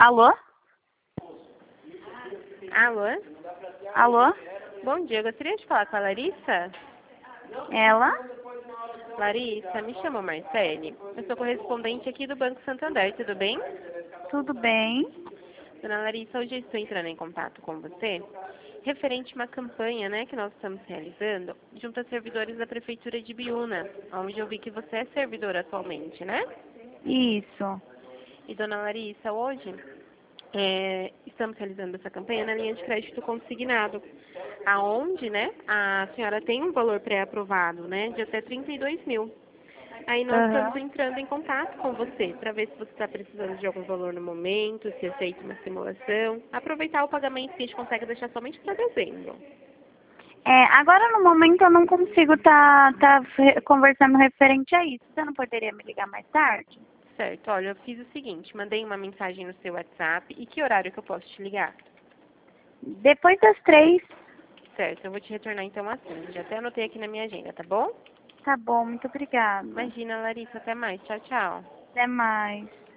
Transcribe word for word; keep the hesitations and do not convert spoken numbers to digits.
Alô? Alô? Alô? Bom dia, eu gostaria de falar com a Larissa. Ela? Larissa, me chamo Marcele. Eu sou correspondente aqui do Banco Santander, tudo bem? Tudo bem? Dona Larissa, hoje eu estou entrando em contato com você referente a uma campanha, né, que nós estamos realizando junto a servidores da Prefeitura de Biúna, onde eu vi que você é servidora atualmente, né? Isso. E, Dona Larissa, hoje é, estamos realizando essa campanha na linha de crédito consignado, aonde, né, a senhora tem um valor pré-aprovado, né, de até trinta e dois mil. Aí nós estamos Aham. entrando em contato com você para ver se você está precisando de algum valor no momento, se aceita uma simulação. Aproveitar o pagamento que a gente consegue deixar somente para dezembro. É, agora no momento eu não consigo estar tá, tá re- conversando referente a isso. Você não poderia me ligar mais tarde? Certo, olha, eu fiz o seguinte, mandei uma mensagem no seu WhatsApp. E que horário que eu posso te ligar? Depois das três. Certo, eu vou te retornar então assim. Já até anotei aqui na minha agenda, tá bom? Tá bom, muito obrigada. Imagina, Larissa, até mais. Tchau, tchau. Até mais.